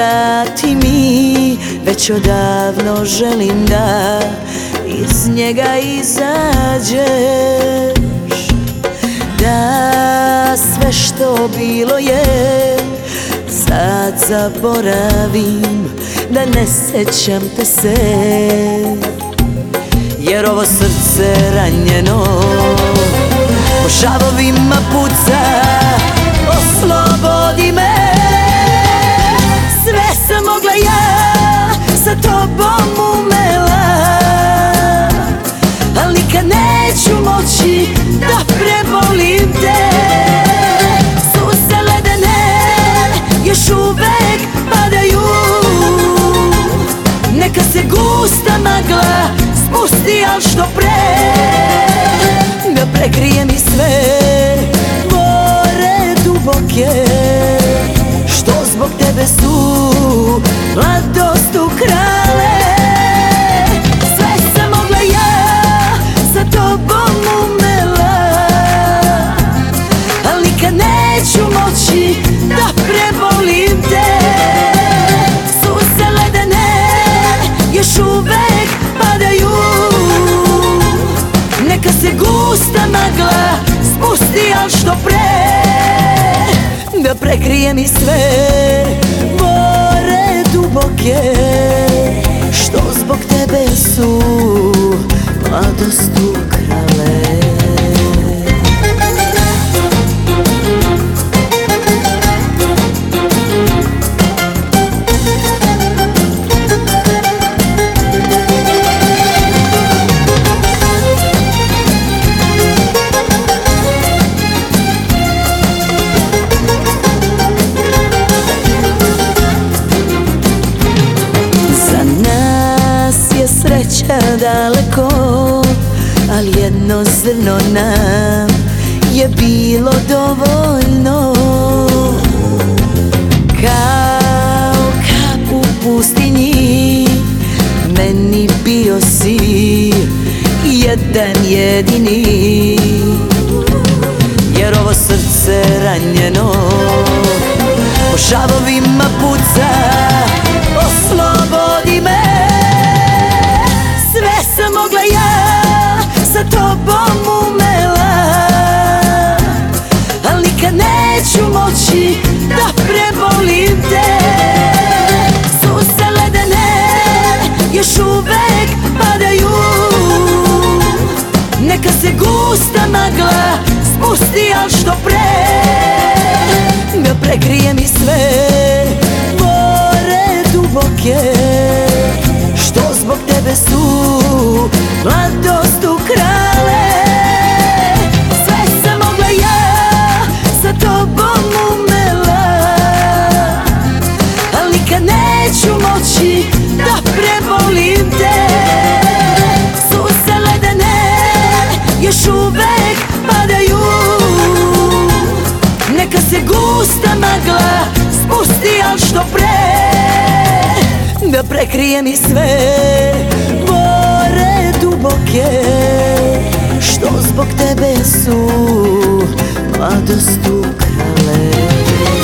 vrati mi, već odavno želim da iz njega izađeš. Da sve što bilo je sad zaboravim, da ne sjećam te se, jer ovo srce ranjeno po šavovima puca. Oslobodi me, sve sam mogla ja sa tobom umela, al nikad neću moći da prebolim te. Suze ledene još uvek padaju, neka se gusta magla spusti, al što pre da prekrije mi sve more duboke, što zbog tebe su mladost ukrale. Sve sam mogla ja sa tobom umela, al nikad neću moći da prebolim te. Suze ledene još uvek padaju, neka se gusta magla spusti, al što pre da prekrije mi sve more duboke, što zbog tebe su mladost ukrale. Sreća daleko, al jedno zrno nam je bilo dovoljno. Kao kap u pustinji meni bio si jedan jedini, jer ovo srce ranjeno po šavovima puca. Oslobodi me, mogla ja sa tobom umela, al nikad neću moći da prebolim te. Suze ledene još uvek padaju, neka se gusta magla spusti, al što pre da prekrije mi sve more duboke, što zbog tebe su mladost ukrale. Sve sam mogla ja sa tobom umela, al nikad neću moći da prebolim te. Suze ledene još uvek padaju, neka se gusta magla spusti, al što pre da prekrije mi sve more duboke, što zbog tebe su mladost ukrale.